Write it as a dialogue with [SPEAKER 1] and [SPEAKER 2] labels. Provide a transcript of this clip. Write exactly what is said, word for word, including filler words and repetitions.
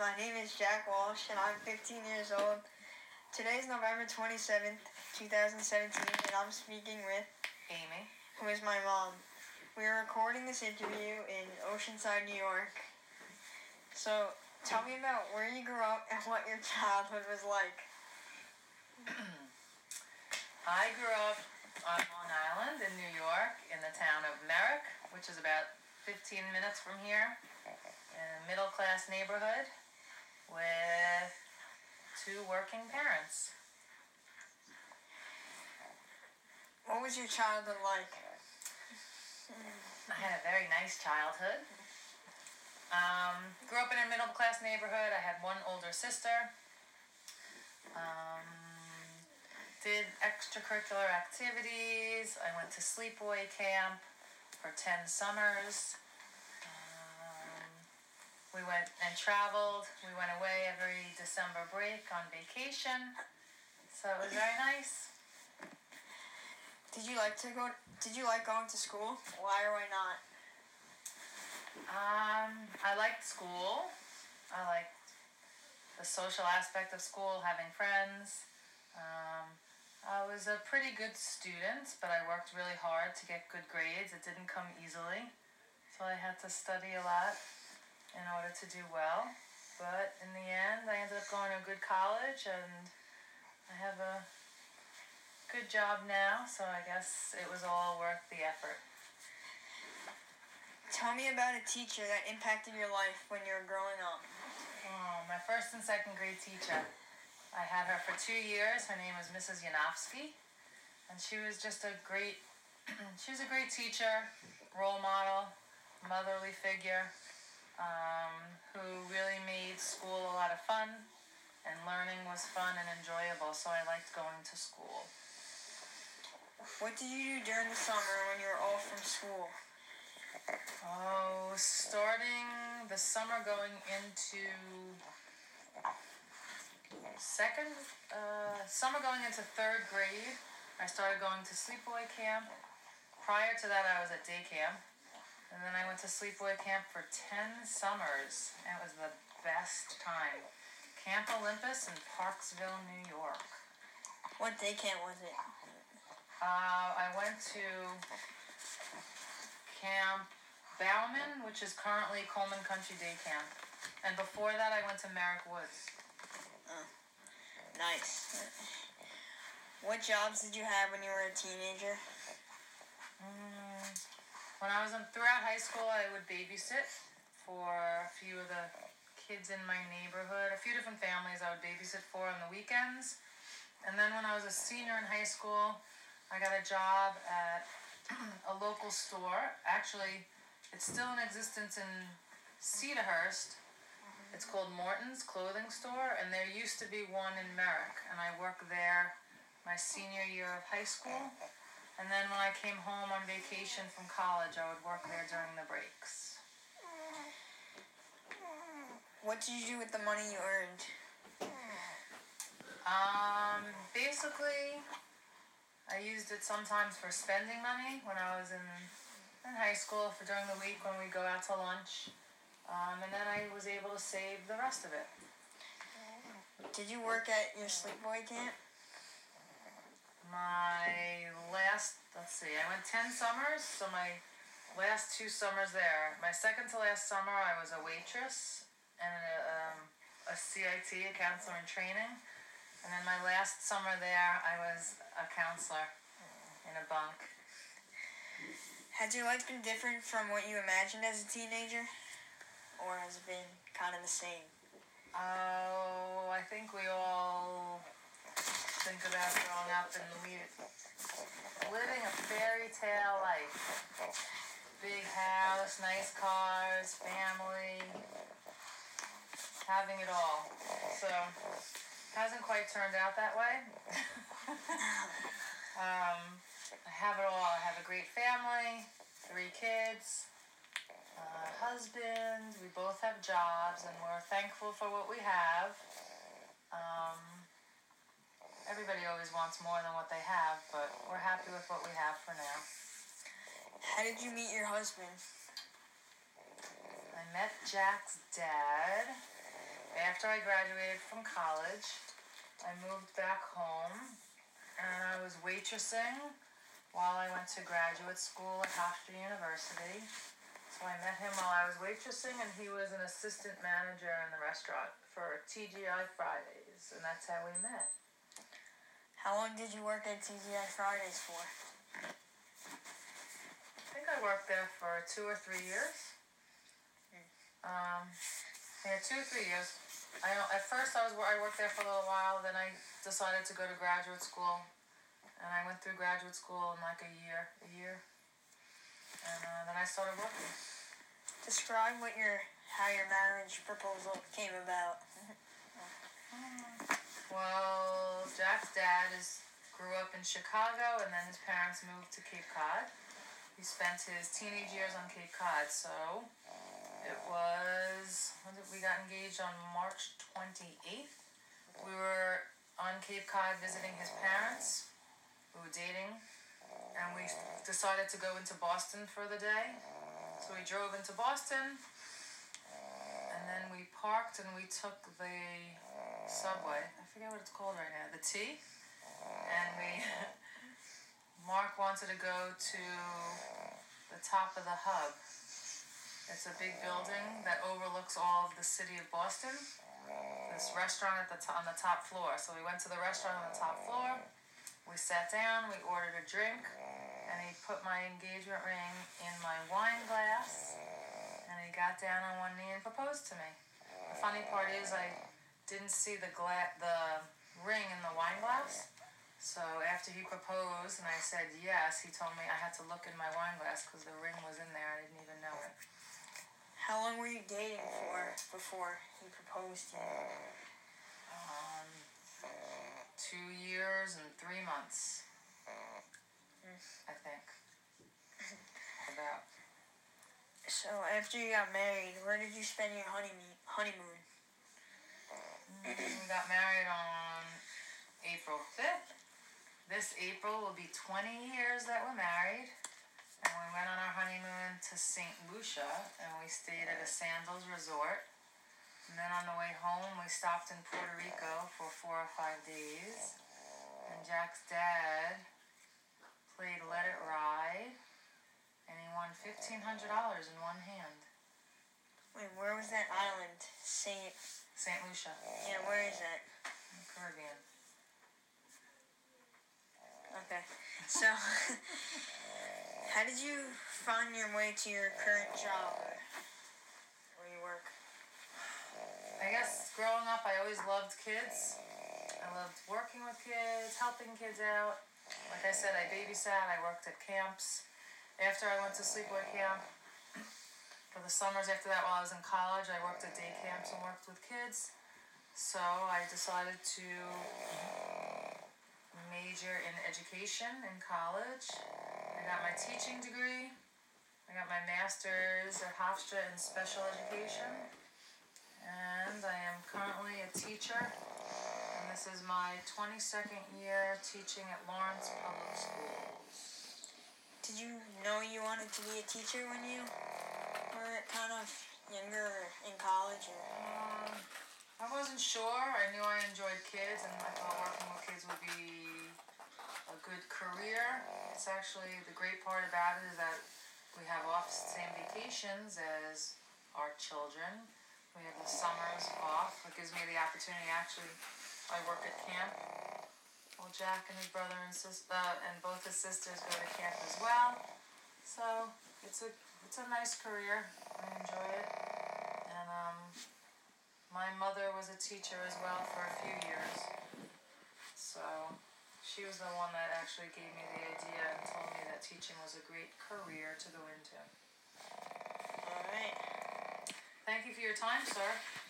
[SPEAKER 1] My name is Jack Walsh, and I'm fifteen years old. Today is November twenty-seventh, twenty seventeen, and I'm speaking with
[SPEAKER 2] Amy,
[SPEAKER 1] who is my mom. We are recording this interview in Oceanside, New York. So, tell me about where you grew up and what your childhood was like.
[SPEAKER 2] I grew up on Long Island in New York in the town of Merrick, which is about fifteen minutes from here, in a middle-class neighborhood with two working parents.
[SPEAKER 1] What was your childhood like?
[SPEAKER 2] I had a very nice childhood. Um, grew up in a middle-class neighborhood. I had one older sister. Um, did extracurricular activities. I went to sleepaway camp for ten summers. Um, we went and traveled. We went away every December break on vacation. So it was very nice.
[SPEAKER 1] Did you like to go? Did you like going to school? Why or why not?
[SPEAKER 2] Um, I liked school. I liked the social aspect of school, having friends. Um, I was a pretty good student, but I worked really hard to get good grades. It didn't come easily, so I had to study a lot in order to do well. But in the end, I ended up going to a good college, and I have a good job now, so I guess it was all worth the effort.
[SPEAKER 1] Tell me about a teacher that impacted your life when you were growing up.
[SPEAKER 2] Oh, my first and second grade teacher. I had her for two years. Her name was Missus Yanofsky, and she was just a great, she was a great teacher, role model, motherly figure, um, who really made school a lot of fun, and learning was fun and enjoyable, so I liked going to school.
[SPEAKER 1] What did you do during the summer when you were off from school?
[SPEAKER 2] Oh, starting the summer going into second, uh, summer going into third grade, I started going to sleepaway camp. Prior to that, I was at day camp. And then I went to sleepaway camp for ten summers. It was the best time. Camp Olympus in Parksville, New York.
[SPEAKER 1] What day camp was it?
[SPEAKER 2] Uh, I went to Camp Bauman, which is currently Coleman Country Day Camp. And before that, I went to Merrick Woods.
[SPEAKER 1] Oh, nice. What jobs did you have when you were a teenager?
[SPEAKER 2] Mm, when I was in, throughout high school, I would babysit for a few of the kids in my neighborhood. A few different families I would babysit for on the weekends. And then when I was a senior in high school, I got a job at a local store. Actually, it's still in existence in Cedarhurst. It's called Morton's Clothing Store, and there used to be one in Merrick, and I worked there my senior year of high school. And then when I came home on vacation from college, I would work there during the breaks.
[SPEAKER 1] What did you do with the money you earned?
[SPEAKER 2] Um, basically, I used it sometimes for spending money when I was in, in high school, for during the week when we go out to lunch. Um, and then I was able to save the rest of it.
[SPEAKER 1] Did you work at your sleepaway camp?
[SPEAKER 2] My last, let's see, I went ten summers, so my last two summers there. My second to last summer, I was a waitress and a, um, a C I T, a counselor in training. And then my last summer there, I was a counselor in a bunk.
[SPEAKER 1] Has your life been different from what you imagined as a teenager? Or has it been kind of the same?
[SPEAKER 2] Oh, I think we all think about growing up and we, living a fairy tale life. Big house, nice cars, family, having it all. So, hasn't quite turned out that way. um, I have it all. I have a great family, three kids, a husband. We both have jobs, and we're thankful for what we have. Um, everybody always wants more than what they have, but we're happy with what we have for now.
[SPEAKER 1] How did you meet your husband?
[SPEAKER 2] I met Jack's dad after I graduated from college, I moved back home and I was waitressing while I went to graduate school at Hofstra University. So I met him while I was waitressing, and he was an assistant manager in the restaurant for T G I Fridays, and that's how we met.
[SPEAKER 1] How long did you work at T G I Fridays for?
[SPEAKER 2] I think I worked there for two or three years. Um, yeah, two or three years. I at first I was I worked there for a little while. Then I decided to go to graduate school, and I went through graduate school in like a year, a year, and uh, then I started working.
[SPEAKER 1] Describe what your how your marriage proposal came about.
[SPEAKER 2] Well, Jack's dad is grew up in Chicago, and then his parents moved to Cape Cod. He spent his teenage years on Cape Cod, so it was when did we got engaged on March twenty-eighth. We were on Cape Cod visiting his parents. We were dating, and we decided to go into Boston for the day. So we drove into Boston, and then we parked and we took the subway. I forget what it's called right now. The T. And we, Mark wanted to go to the top of the Hub. It's a big building that overlooks all of the city of Boston. This restaurant at the to- on the top floor. So we went to the restaurant on the top floor. We sat down. We ordered a drink. And he put my engagement ring in my wine glass, and he got down on one knee and proposed to me. The funny part is I didn't see the gla- the ring in the wine glass, so after he proposed and I said yes, he told me I had to look in my wine glass because the ring was in there. I didn't even know it.
[SPEAKER 1] How long were you dating for before he proposed to you?
[SPEAKER 2] Um, two years and three months. I think. About.
[SPEAKER 1] So after you got married, where did you spend your honeymoon? Honeymoon.
[SPEAKER 2] We got married on April fifth. This April will be twenty years that we're married. And we went on our honeymoon to Saint Lucia, and we stayed at a Sandals resort. And then on the way home, we stopped in Puerto Rico for four or five days. And Jack's dad played Let It Ride, and he won fifteen hundred dollars in one hand.
[SPEAKER 1] Wait, where was that island? Saint...
[SPEAKER 2] Saint Lucia.
[SPEAKER 1] Yeah, where is that?
[SPEAKER 2] In the Caribbean.
[SPEAKER 1] Okay. So, how did you find your way to your current job where you work?
[SPEAKER 2] I guess growing up, I always loved kids. I loved working with kids, helping kids out. Like I said, I babysat, I worked at camps. After I went to sleepaway camp, for the summers after that while I was in college, I worked at day camps and worked with kids. So I decided to major in education in college. I got my teaching degree. I got my master's at Hofstra in special education. And I am currently a teacher. And this is my twenty-second year teaching at Lawrence Public Schools.
[SPEAKER 1] Did you know you wanted to be a teacher when you were kind of younger or in college? Or?
[SPEAKER 2] Um, I wasn't sure. I knew I enjoyed kids, and I thought working with kids would be a good career. It's actually, the great part about it is that we have off the same vacations as our children. We have the summers off. It gives me the opportunity, actually, I work at camp. Well, Jack and his brother and sister, uh, and both his sisters go to camp as well. So, it's a it's a nice career. I enjoy it. And, um, my mother was a teacher as well for a few years. So, she was the one that actually gave me the idea and told me that teaching was a great career to go into.
[SPEAKER 1] Alright.
[SPEAKER 2] Thank you for your time, sir.